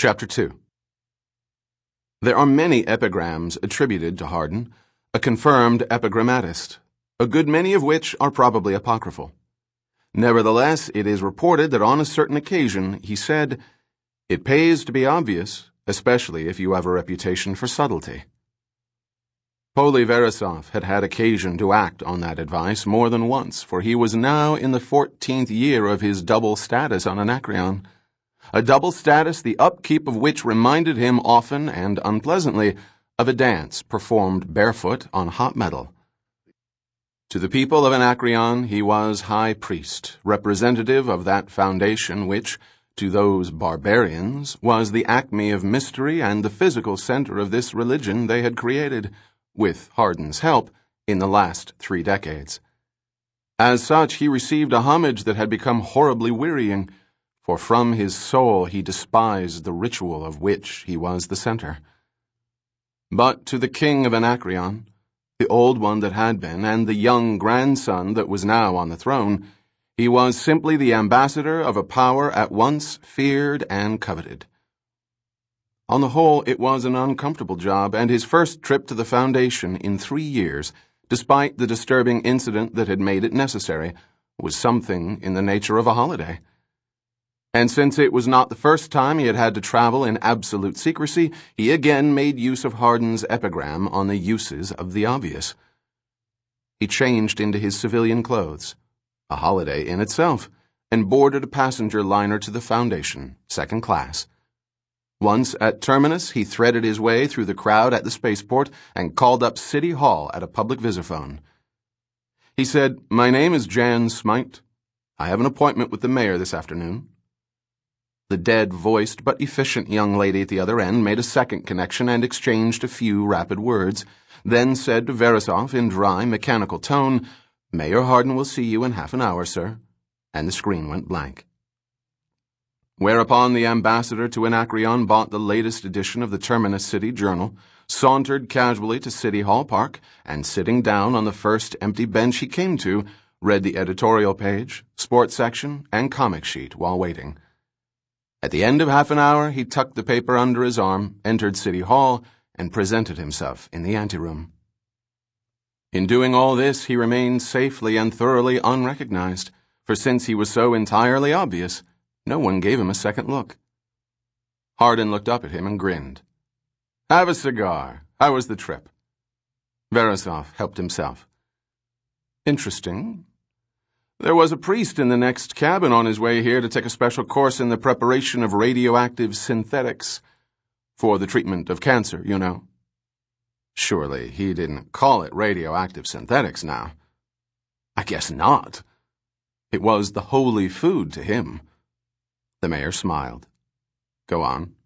Chapter 2. There are many epigrams attributed to Hardin, a confirmed epigrammatist, a good many of which are probably apocryphal. Nevertheless, it is reported that on a certain occasion he said, "It pays to be obvious, especially if you have a reputation for subtlety." Poly Verisov had had occasion to act on that advice more than once, for he was now in the 14th year of his double status on Anacreon, a double status the upkeep of which reminded him often and unpleasantly of a dance performed barefoot on hot metal. To the people of Anacreon he was high priest, representative of that foundation which, to those barbarians, was the acme of mystery and the physical center of this religion they had created, with Hardin's help, in the last 3 decades. As such, he received a homage that had become horribly wearying, for from his soul he despised the ritual of which he was the center. But to the king of Anacreon, the old one that had been, and the young grandson that was now on the throne, he was simply the ambassador of a power at once feared and coveted. On the whole, it was an uncomfortable job, and his first trip to the Foundation in 3 years, despite the disturbing incident that had made it necessary, was something in the nature of a holiday. And since it was not the first time he had had to travel in absolute secrecy, he again made use of Hardin's epigram on the uses of the obvious. He changed into his civilian clothes, a holiday in itself, and boarded a passenger liner to the Foundation, 2nd class. Once at terminus, he threaded his way through the crowd at the spaceport and called up City Hall at a public visiphone. He said, "My name is Jan Smyte. I have an appointment with the mayor this afternoon." The dead-voiced but efficient young lady at the other end made a second connection and exchanged a few rapid words, then said to Verisov in dry, mechanical tone, "Mayor Hardin will see you in half an hour, sir," and the screen went blank. Whereupon the ambassador to Anacreon bought the latest edition of the Terminus City Journal, sauntered casually to City Hall Park, and sitting down on the first empty bench he came to, read the editorial page, sports section, and comic sheet while waiting. At the end of half an hour, he tucked the paper under his arm, entered City Hall, and presented himself in the anteroom. In doing all this, he remained safely and thoroughly unrecognized, for since he was so entirely obvious, no one gave him a second look. Hardin looked up at him and grinned. "Have a cigar. How was the trip?" Verisov helped himself. "Interesting. There was a priest in the next cabin on his way here to take a special course in the preparation of radioactive synthetics. For the treatment of cancer, you know." Surely he didn't call it radioactive synthetics now. I guess not. It was the holy food to him. The mayor smiled. "Go on."